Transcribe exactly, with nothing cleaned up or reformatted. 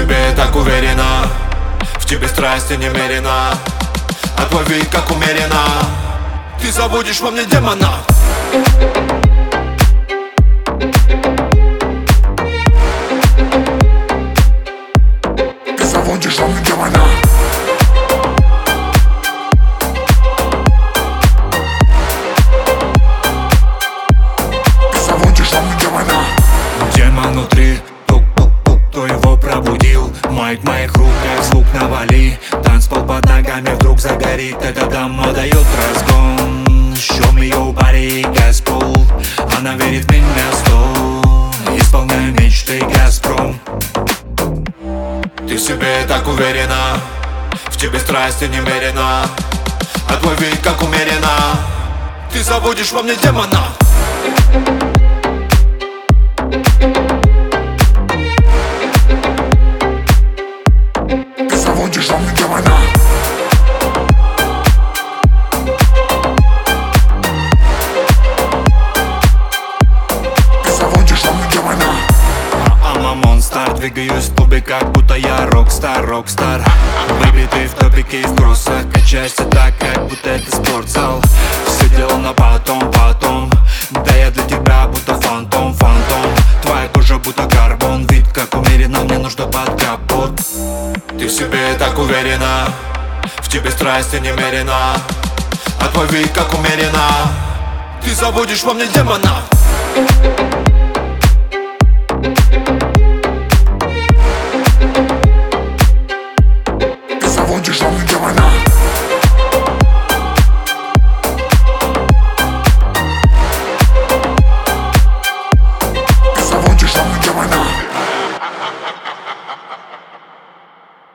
себе так уверена, в тебе страсти немерено, а твой вид как умеренно. Ты забудешь во мне демона. Ты забудешь во мне демона. Ты забудешь во мне демона. Демон внутри, тук-тук-тук, кто его пробудил? Майк в моих руках, звук навали. Танцпол под ногами вдруг загорит. Эта дама дает разгон. Show me your body, Газпол. Она верит в меня сто. Исполняю мечты, Газпром. Ты в себе так уверена, в тебе страсти немерено, а твой вид как умеренно. Ты забудешь во мне демона. Ты забудешь во мне демона. Ты забудешь во мне демона. I'm a monster, двигаюсь в клубе, как будто я рокстар, рокстар. Выбитый в топике из броса, качаешься так, как будто это спортзал. Все дело на потом, потом. Да я для тебя будто фантом, фантом. Твоя кожа будто карбон, вид как умеренно, мне нужно под капот. Ты в себе так уверена, в тебе страсти немерено, а твой вид как умеренно. Ты забудешь во мне демона.